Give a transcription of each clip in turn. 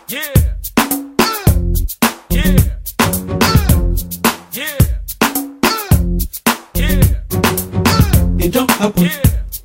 Yeah. Yeah. Yeah. Yeah. It don't happen. Yeah.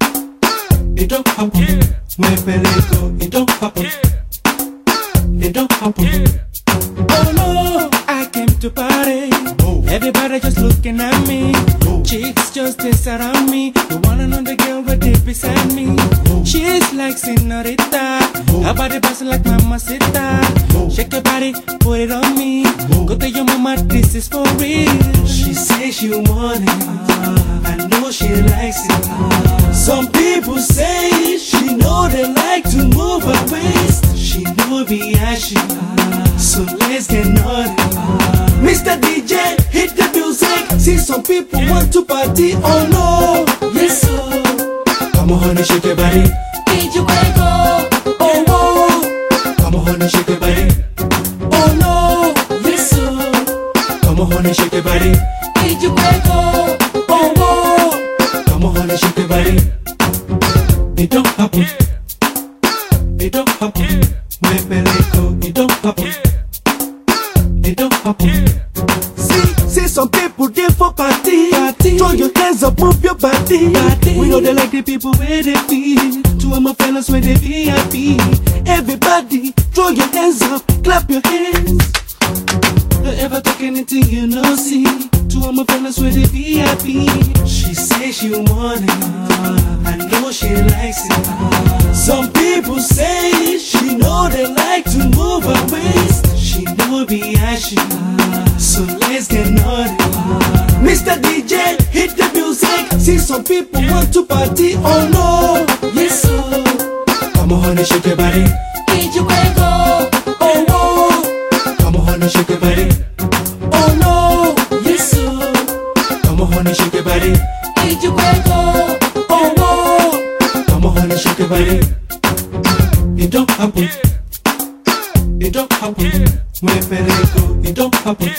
It don't happen. Yeah. Where Pelego, it don't happen. Yeah. It don't happen. Yeah. Oh no, I came to party. Oh. Everybody just looking at me. Oh. Chicks just they surround me. The one and only girl right there beside me. Oh. She's like senorita. Oh. Her body bustin' like mamacita. Oh. Shake your body, put it on me. Oh. Go tell your mama this is for real. She says she want it. I know she likes it. Some people say she know they like to move her waist. She know be ashy. So let's get naughty. Mr. DJ, hit the music. See some people want to party. Oh no, yes sir. Come on, honey, shake your body. DJ Quavo. Oh whoa. Come on, honey, shake your body. Oh no, yes sir. Come on, honey, shake your body. DJ Quavo. Oh whoa. Come on, honey, shake your body. It don't happen. It don't happen. Where Pelego, it don't happen. It don't happen. See some people there for party. Throw your hands up, move your body. We know they like the people where they feel. Two of my fellas where they VIP. Everybody, throw your hands up, clap your hands. Don't ever talk anything you know, see. Two of my fellas where they VIP. She says she want it. I know she likes it. Some people say she know they like to move her waist. She know be ashy. So let's get naughty. Mr. DJ, hit the music. See some people want to party. Oh no, yes sir. Come on, honey, shake your body. DJ Quavo. Oh whoa. Come on, honey, shake your body. Oh no, yes sir. Come on, honey, shake your body. DJ Quavo. Oh whoa. Come on, honey, shake your body. It don't happen. It don't happen. Where Pelego, it don't happen.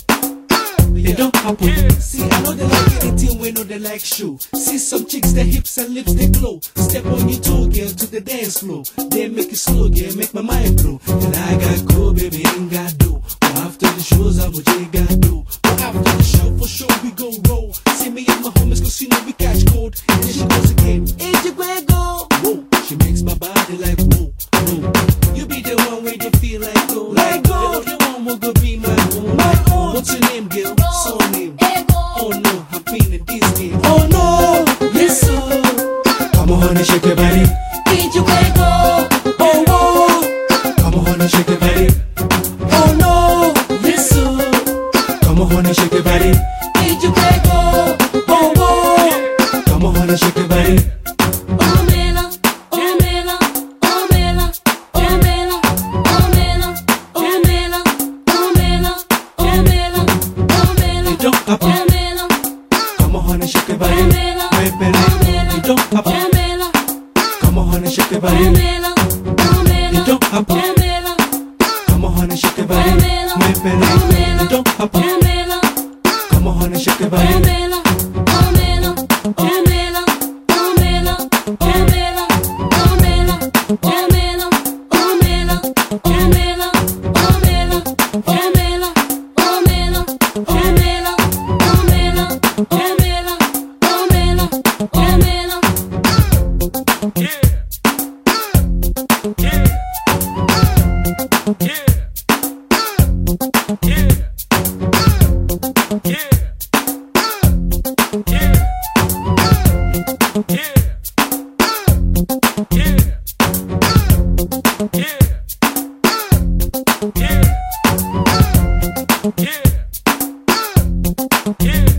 It don't happen. See, I know they like anything, we know they like show. See some chicks, their hips and lips, they glow. Step on your toe, girl, to the dance floor. They make it slow, girl, make my mind blow. And I got go, baby, ain't got do. But after the shows, I would got do. But after the show, for sure, we go roll. See me and my homies, cause you know we catch cold. And then she goes again, DJ Quavo. whoa. She makes my body like whoa, whoa. You be the one where they feel like go. Like go. The one will go be my own. My own. What's your name, girl? So name. Ego. Oh no, I'm feeling this game. Oh no, yes sir. Come on, honey, shake your body. DJ Quavo. Oh whoa. Come on, honey, shake your body. Oh no, yes sir. Come on, honey, shake your body. DJ Quavo. Oh whoa. Come on, honey, shake your body. Oh Mela, oh Mela, oh Mela, oh Mela, oh Mela, oh Mela, oh Mela, oh Mela, oh Mela, It don't oh happen. Mela, Come on, honey, shake your body. oh Mela, Wait, baby, it don't oh happen. Mela, Come on, honey, shake your oh body. Mela, oh Mela, It don't happen. oh Mela, Come on, honey, shake your body. oh Mela, Wait, baby, oh Mela, it don't happen. oh Mela, Come on, honey, shake your oh body. Mela, oh Mela, oh Mela, oh Mela, oh Mela, oh Mela, oh Mela, oh Mela, oh Mela, oh Mela, oh Mela, oh Mela, oh Mela, oh Mela, oh Mela, oh Mela, oh Mela. Yeah. Yeah. Yeah. Yeah. Yeah. Yeah. Yeah. Yeah. Yeah. Yeah. Yeah. Yeah.